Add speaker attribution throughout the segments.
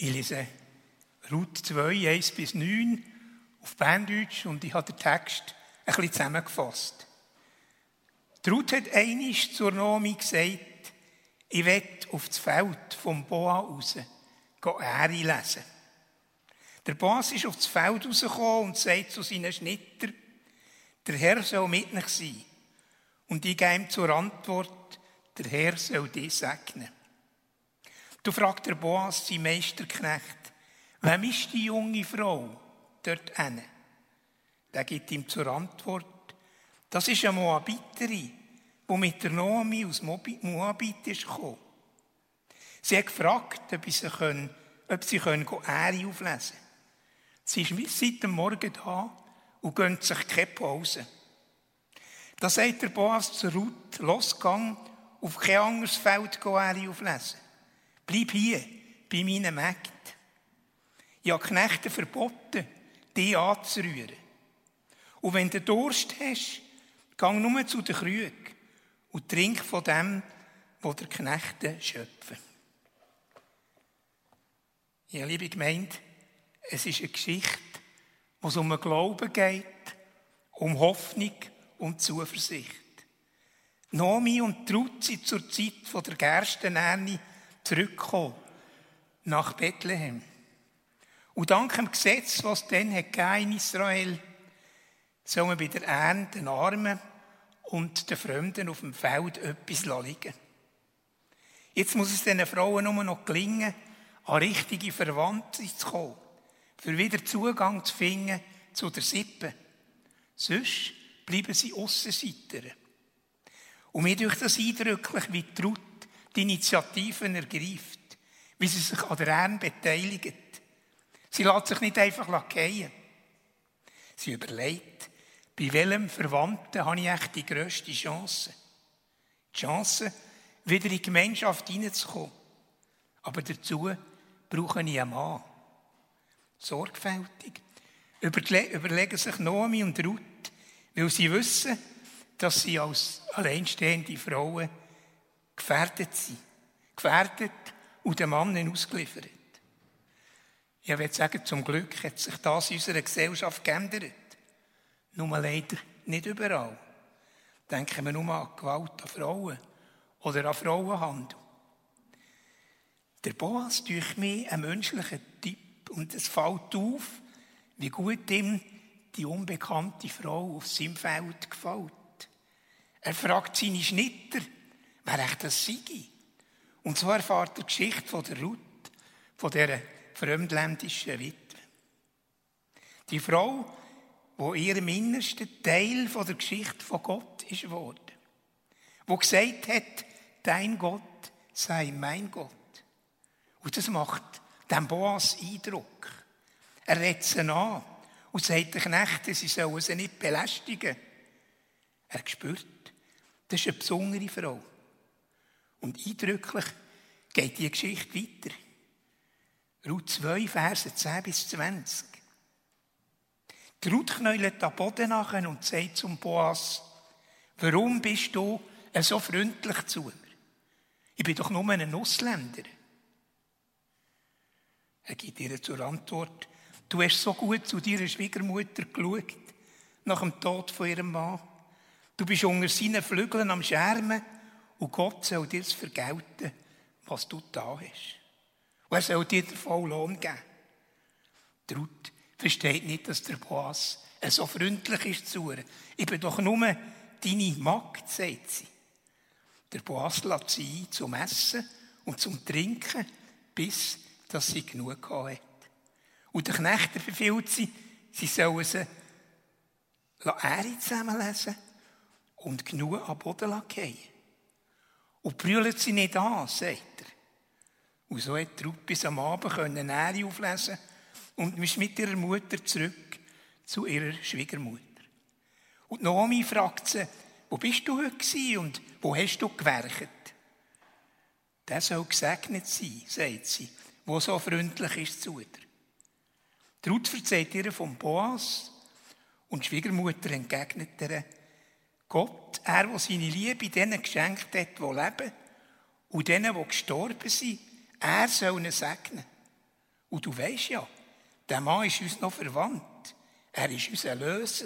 Speaker 1: Ich lese Ruth 2, 1-9 auf Berndeutsch und ich habe den Text ein bisschen zusammengefasst. Die Ruth hat einmal zur Naomi gesagt, ich will auf das Feld vom Boa raus Ähre lesen. Der Boas ist auf das Feld rausgekommen und sagt zu seinen Schnittern, der Herr soll mit euch sein. Und ich gebe ihm zur Antwort, der Herr soll dich segnen. Du fragt der Boas, sein Meisterknecht, wem ist die junge Frau dort hinten? Der gibt ihm zur Antwort, das ist eine Moabiterin, die mit der Naomi aus Moabit ist gekommen. Sie hat gefragt, ob sie Ähre auflesen können. Sie ist seit dem Morgen da und gönnt sich keine Pause. Da sagt der Boas zu Ruth, los, gang auf kein anderes Feld Ähre auflesen. Bleib hier, bei meinen Mägden. Ich habe Knechte verboten, dich anzurühren. Und wenn du Durst hast, gang nur zu den Krügen und trink von dem, was der Knechte schöpfen. Ja, liebe Gemeinde, es ist eine Geschichte, wo es um den Glauben geht, um Hoffnung und Zuversicht. Naomi und Ruth sind zur Zeit der Gerstenernte zurückgekommen nach Bethlehem. Und dank dem Gesetz, was es dann in Israel gab, soll man bei der Ernte den Armen und den Fremden auf dem Feld etwas liegen. Jetzt muss es diesen Frauen nur noch gelingen, an richtige Verwandte zu kommen, für wieder Zugang zu finden zu der Sippe. Sonst bleiben sie Aussenseiter. Und mir durch das eindrücklich, wie die Ruth die Initiativen ergreift, wie sie sich an der Ernte beteiligt. Sie lässt sich nicht einfach fallen. Sie überlegt, bei welchem Verwandten habe ich echt die grösste Chance? Die Chance, wieder in die Gemeinschaft hineinzukommen. Aber dazu brauche ich einen Mann. Sorgfältig überlegen sich Naomi und Ruth, weil sie wissen, dass sie als alleinstehende Frauen gefährdet sind. Gefährdet und den Mann ausgeliefert. Ich würde sagen, zum Glück hat sich das in unserer Gesellschaft geändert. Nur leider nicht überall. Denken wir nur an Gewalt an Frauen oder an Frauenhandel. Der Boas durch mich ein menschlicher Typ und es fällt auf, wie gut ihm die unbekannte Frau auf seinem Feld gefällt. Er fragt seine Schnitter, wer echt das sei. Und so erfahrt er die Geschichte von der Ruth, von dieser fremdländischen Witwe. Die Frau, die ihrem Innersten Teil von der Geschichte von Gott ist geworden. Die gesagt hat, dein Gott sei mein Gott. Und das macht dem Boas Eindruck. Er redet sie an und sagt den Knechten, sie sollen sie nicht belästigen. Er spürt, das ist eine besondere Frau. Und eindrücklich geht die Geschichte weiter. Ruth 2, Verse 10-20. Die Ruth knäulet am Boden nach und sagt zum Boas, warum bist du so freundlich zu mir? Ich bin doch nur ein Ausländer. Er gibt ihr zur Antwort, du hast so gut zu deiner Schwiegermutter geschaut, nach dem Tod von ihrem Mann. Du bist unter seinen Flügeln am Schermen und Gott soll dir das vergelten, was du da hast. Und er soll dir den vollen Lohn geben. Die Ruth versteht nicht, dass der Boas so freundlich ist zu ihr. Ich bin doch nur deine Magd, sagt sie. Der Boas lässt sie ein zum Essen und zum Trinken, bis dass sie genug hat. Und der Knecht befiehlt sie sollen sie Ähre zusammenlesen und genug am Boden fallen. Und brüllen sie nicht an, sagt er. Und so hat Ruth bis am Abend Ähre auflesen und ist mit ihrer Mutter zurück zu ihrer Schwiegermutter. Und Naomi fragt sie, wo bist du heute gewesen und wo hast du gewerkt? Der soll gesegnet sein, sagt sie, der so freundlich ist zu ihr. Die Ruth erzählt ihr vom Boas und die Schwiegermutter entgegnet ihr, Gott, er, der seine Liebe denen geschenkt hat, die leben, und denen, die gestorben sind, er soll ihn segnen. Und du weisst ja, der Mann ist uns noch verwandt. Er ist unser Löser.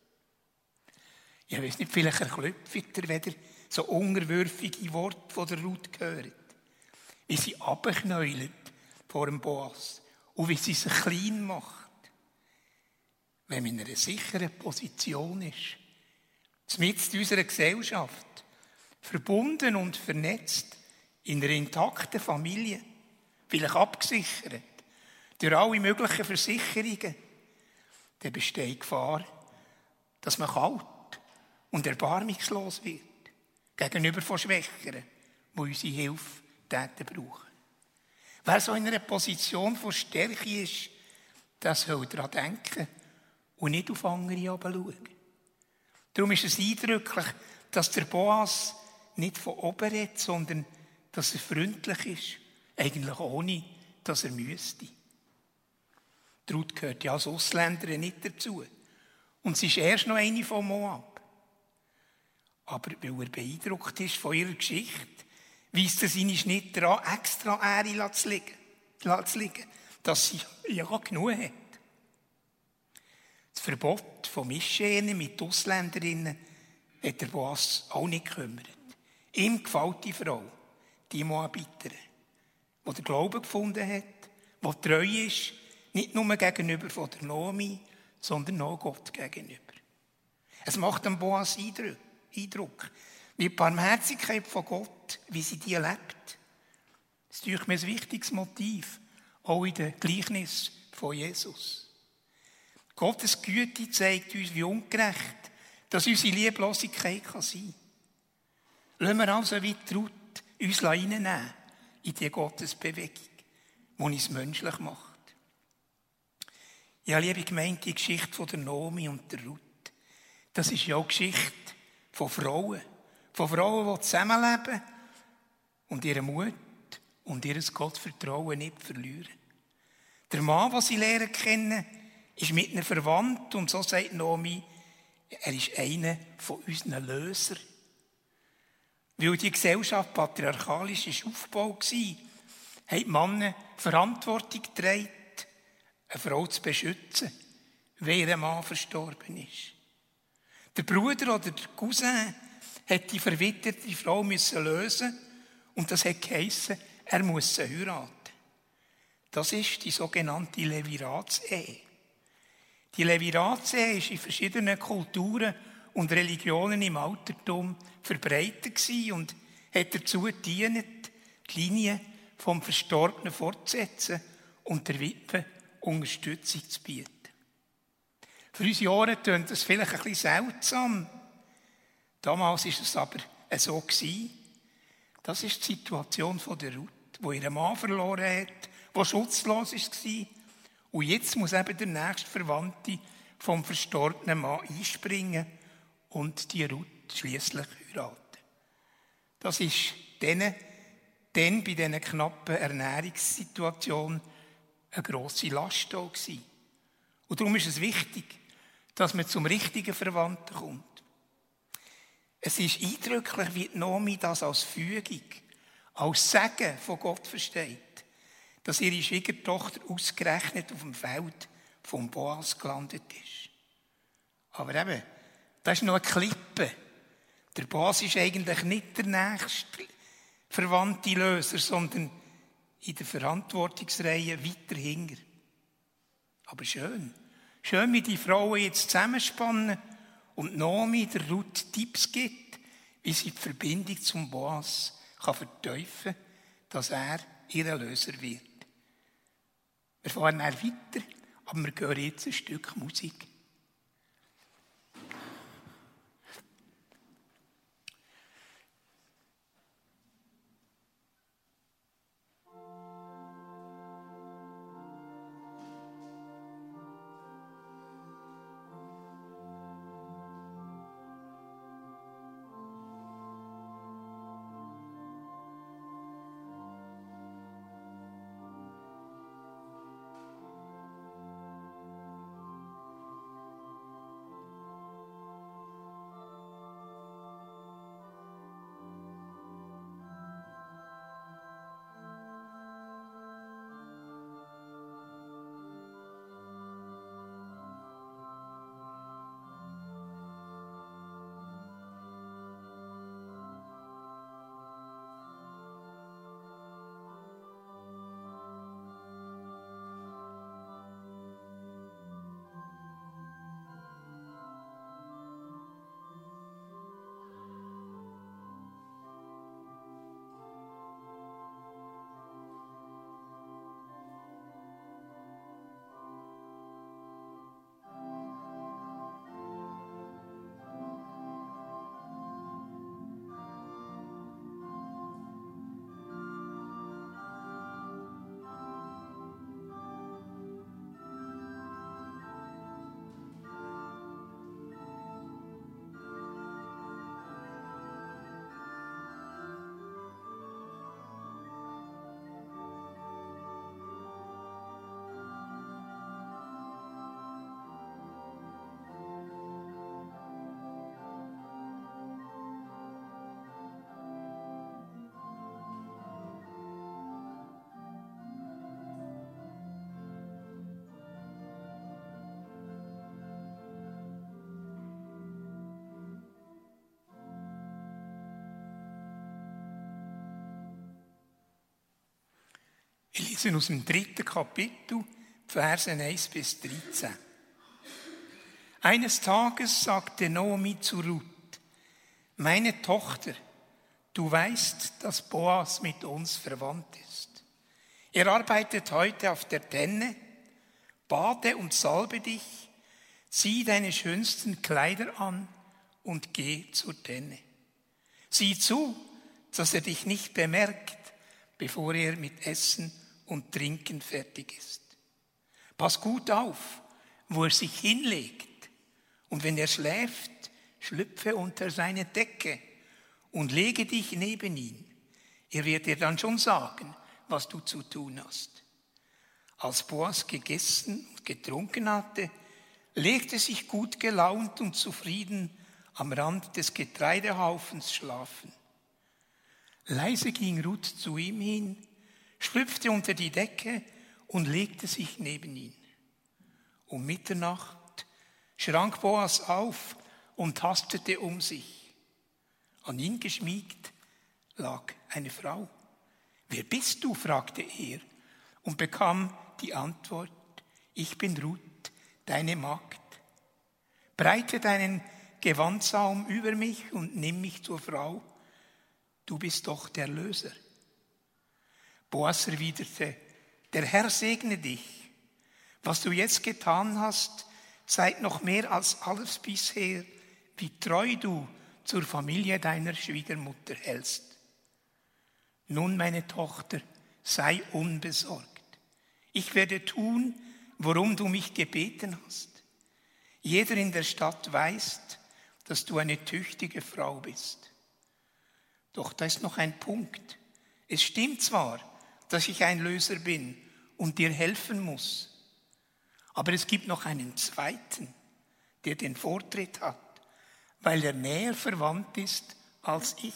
Speaker 1: Ich weiss nicht, vielleicht erklüpft ihr, wenn ihr so unterwürfige Worte von der Ruth hört. Wie sie runterknäulet vor dem Boas und wie sie sich klein macht. Wenn man in einer sicheren Position ist, mitten in unserer Gesellschaft, verbunden und vernetzt, in einer intakten Familie, vielleicht abgesichert, durch alle möglichen Versicherungen, dann besteht die Gefahr, dass man kalt und erbarmungslos wird gegenüber von Schwächeren, die unsere Hilfe brauchen. Wer so in einer Position von Stärke ist, das soll daran denken und nicht auf andere herabschauen. Darum ist es eindrücklich, dass der Boas nicht von oben redet, sondern dass er freundlich ist, eigentlich ohne, dass er müsste. Die Ruth gehört ja als Ausländerin nicht dazu. Und sie ist erst noch eine von Moab. Aber weil er beeindruckt ist von ihrer Geschichte, weist er seine Schnitte daran, extra Ehre zu liegen, dass sie ja genug hat. Das Verbot von Mischehen mit Ausländerinnen hat der Boas auch nicht gekümmert. Ihm gefällt die Frau, die Moabiterin, die den Glauben gefunden hat, die treu ist, nicht nur gegenüber von der Naomi, sondern auch Gott gegenüber. Es macht dem Boas Eindruck, wie die Barmherzigkeit von Gott, wie sie die lebt. Das ist natürlich mir ein wichtiges Motiv, auch in den Gleichnissen von Jesus. Gottes Güte zeigt uns, wie ungerecht, dass unsere Lieblosigkeit sein kann. Lassen wir also wie die Ruth uns reinnehmen in die Gottesbewegung, die uns menschlich macht. Ja, liebe Gemeinde, die Geschichte von der Naomi und der Ruth, das ist ja auch Geschichte von Frauen, die zusammenleben und ihren Mut und ihr Gottvertrauen nicht verlieren. Der Mann, den sie lernen kennen, ist mit ihnen verwandt und so sagt Naomi, er ist einer von unseren Lösern. Weil die Gesellschaft patriarchalisch aufgebaut war, haben die Männer Verantwortung getragen, eine Frau zu beschützen, wenn ihr Mann verstorben ist. Der Bruder oder der Cousin hat die verwitterte Frau lösen und das hat geheissen, er muss sie heiraten. Das ist die sogenannte Leviratsehe. Die Leviratsehe ist in verschiedenen Kulturen und Religionen im Altertum verbreitet und hat dazu gedient, die Linie vom Verstorbenen fortzusetzen und der Witwe Unterstützung zu bieten. Für unsere Ohren klingt das vielleicht ein bisschen seltsam. Damals war es aber so. Das ist die Situation der Ruth, die ihren Mann verloren hat, die schutzlos war. Und jetzt muss eben der nächste Verwandte vom verstorbenen Mann einspringen und die Ruth schliesslich heiraten. Das war dann bei diesen knappen Ernährungssituation eine grosse Last da gewesen. Und darum ist es wichtig, dass man zum richtigen Verwandten kommt. Es ist eindrücklich, wie Naomi das als Fügung, als Segen von Gott versteht, dass ihre Schwiegertochter ausgerechnet auf dem Feld vom Boas gelandet ist. Aber eben, das ist noch eine Klippe. Der Boas ist eigentlich nicht der nächste verwandte Löser, sondern in der Verantwortungsreihe weiter hinten. Aber schön. Schön, wie die Frauen jetzt zusammenspannen und Naomi der Ruth Tipps gibt, wie sie die Verbindung zum Boas vertiefen kann, dass er ihr Löser wird. Wir fahren dann weiter, aber wir hören jetzt ein Stück Musik. lese aus dem 3. Kapitel, Verse 1 bis 13. Eines Tages sagte Naomi zu Ruth: Meine Tochter, du weißt, dass Boas mit uns verwandt ist. Er arbeitet heute auf der Tenne. Bade und salbe dich, zieh deine schönsten Kleider an und geh zur Tenne. Sieh zu, dass er dich nicht bemerkt, bevor er mit Essen und Trinken fertig ist. Pass gut auf, wo er sich hinlegt, und wenn er schläft, schlüpfe unter seine Decke und lege dich neben ihn. Er wird dir dann schon sagen, was du zu tun hast. Als Boas gegessen und getrunken hatte, legte sich gut gelaunt und zufrieden am Rand des Getreidehaufens schlafen. Leise ging Ruth zu ihm hin, schlüpfte unter die Decke und legte sich neben ihn. Um Mitternacht schrak Boas auf und tastete um sich. An ihn geschmiegt lag eine Frau. »Wer bist du?« fragte er und bekam die Antwort: »Ich bin Ruth, deine Magd. Breite deinen Gewandsaum über mich und nimm mich zur Frau. Du bist doch der Löser.« Boas erwiderte: »Der Herr segne dich. Was du jetzt getan hast, zeigt noch mehr als alles bisher, wie treu du zur Familie deiner Schwiegermutter hältst. Nun, meine Tochter, sei unbesorgt. Ich werde tun, worum du mich gebeten hast. Jeder in der Stadt weiß, dass du eine tüchtige Frau bist. Doch da ist noch ein Punkt. Es stimmt zwar, dass ich ein Löser bin und dir helfen muss, aber es gibt noch einen zweiten, der den Vortritt hat, weil er näher verwandt ist als ich.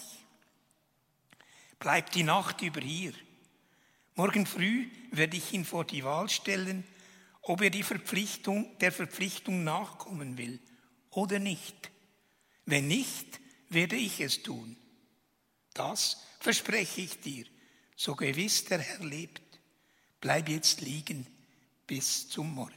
Speaker 1: Bleib die Nacht über hier. Morgen früh werde ich ihn vor die Wahl stellen, ob er der Verpflichtung nachkommen will oder nicht. Wenn nicht, werde ich es tun. Das verspreche ich dir, so gewiss der Herr lebt. Bleib jetzt liegen bis zum Morgen.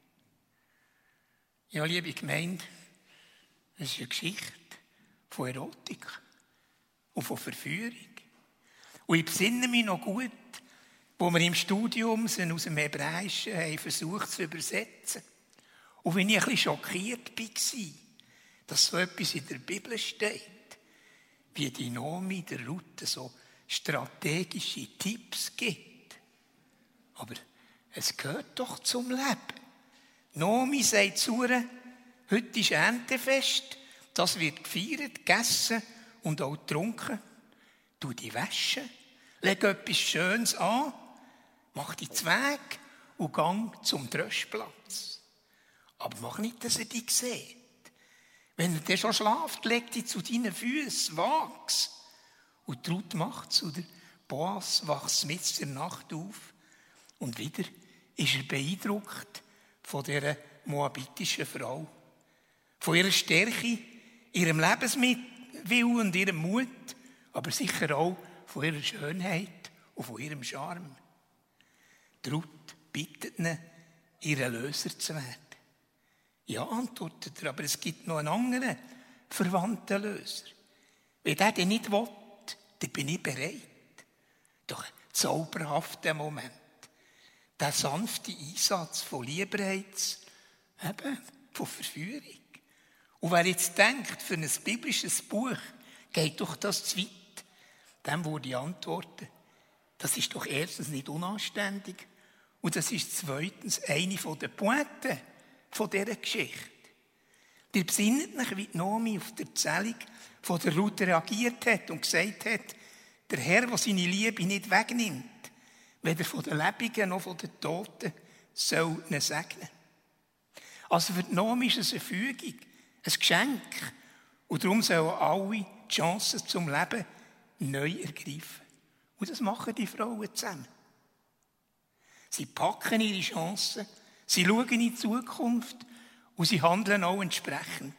Speaker 1: Ja, liebe Gemeinde, das ist eine Geschichte von Erotik und von Verführung. Und ich besinne mich noch gut, wo wir im Studium sind aus dem Hebräischen haben versucht zu übersetzen. Und wenn ich ein bisschen schockiert war, dass so etwas in der Bibel steht, wie die Naomi der Ruth so strategische Tipps gibt. Aber es gehört doch zum Leben. Naomi sagt zu ihr: Heute ist Erntefest, das wird gefeiert, gegessen und auch getrunken. Tu die Wäsche, leg etwas Schönes an, mach die Zweig und gang zum Dröschplatz. Aber mach nicht, dass er dich sieht. Wenn er dann schon schlaft, leg dich zu deinen Füßen, wachs. Und Ruth macht zu der Boas, wachs mit der Nacht auf. Und wieder ist er beeindruckt von dieser moabitischen Frau. Von ihrer Stärke, ihrem Lebenswillen und ihrem Mut, aber sicher auch von ihrer Schönheit und von ihrem Charme. Ruth bittet ihn, ihr Löser zu werden. Ja, antwortet er, aber es gibt noch einen anderen verwandten Löser. Wenn der den nicht will, dann bin ich bereit. Doch ein zauberhafter Moment. Der sanfte Einsatz von Liebreiz, eben von Verführung. Und wer jetzt denkt, für ein biblisches Buch geht doch das zu weit, dem würde ich antworten: Das ist doch erstens nicht unanständig und das ist zweitens eine der Pointen von dieser Geschichte. Ihr besinnt euch, wie Naomi auf die Erzählung von der Ruth reagiert hat und gesagt hat, der Herr, der seine Liebe nicht wegnimmt, weder von den Lebenden noch von den Toten, soll ihn segnen. Also für Naomi ist es eine Fügung, ein Geschenk. Und darum sollen alle die Chancen zum Leben neu ergreifen. Und das machen die Frauen zusammen. Sie packen ihre Chancen, sie schauen in die Zukunft und sie handeln auch entsprechend.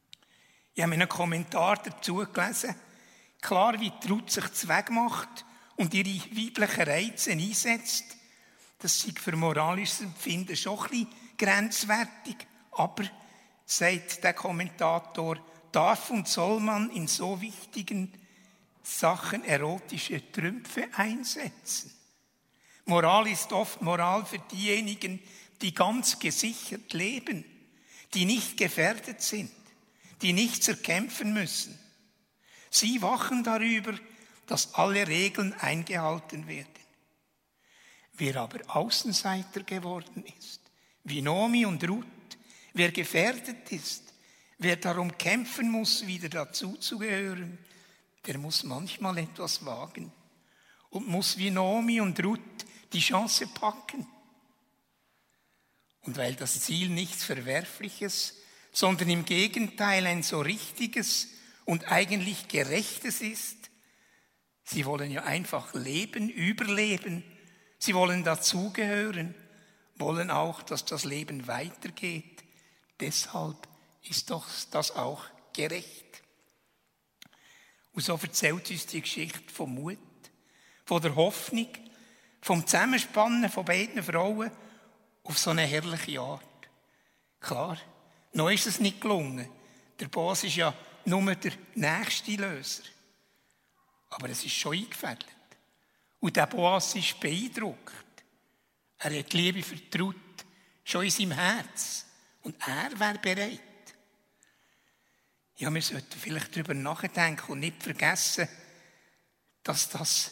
Speaker 1: Ich habe einen Kommentar dazu gelesen. Klar, wie die Ruth sich zu Weg macht und ihre weiblichen Reize einsetzt, das sei für moralisches Empfinden schon ein bisschen grenzwertig. Aber, sagt der Kommentator, darf und soll man in so wichtigen Sachen erotische Trümpfe einsetzen? Moral ist oft Moral für diejenigen, die ganz gesichert leben, die nicht gefährdet sind, die nichts erkämpfen müssen. Sie wachen darüber, dass alle Regeln eingehalten werden. Wer aber Außenseiter geworden ist, wie Naomi und Ruth, wer gefährdet ist, wer darum kämpfen muss, wieder dazuzugehören, der muss manchmal etwas wagen und muss wie Naomi und Ruth die Chance packen. Und weil das Ziel nichts Verwerfliches, sondern im Gegenteil ein so richtiges und eigentlich gerechtes ist, sie wollen ja einfach leben, überleben, sie wollen dazugehören, wollen auch, dass das Leben weitergeht. Deshalb ist doch das auch gerecht. Und so erzählt uns die Geschichte vom Mut, von der Hoffnung, vom Zusammenspannen von beiden Frauen auf so eine herrliche Art. Klar, noch ist es nicht gelungen. Der Boas ist ja nur der nächste Löser. Aber es ist schon eingefädelt. Und der Boas ist beeindruckt. Er hat die Liebe vertraut, schon in seinem Herz. Und er wäre bereit. Ja, wir sollten vielleicht darüber nachdenken und nicht vergessen, dass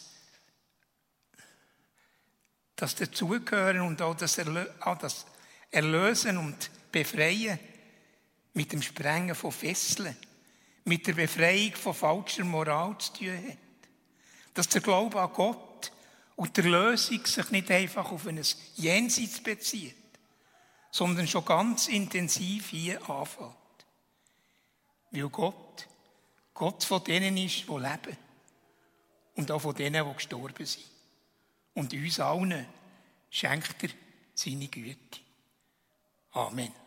Speaker 1: das Dazugehören und auch das Erlösen und Befreien mit dem Sprengen von Fesseln, mit der Befreiung von falscher Moral zu tun hat. Dass der Glaube an Gott und der Lösung sich nicht einfach auf ein Jenseits bezieht, sondern schon ganz intensiv hier anfängt. Weil Gott von denen ist, die leben und auch von denen, die gestorben sind. Und uns allen schenkt er seine Güte. Amen.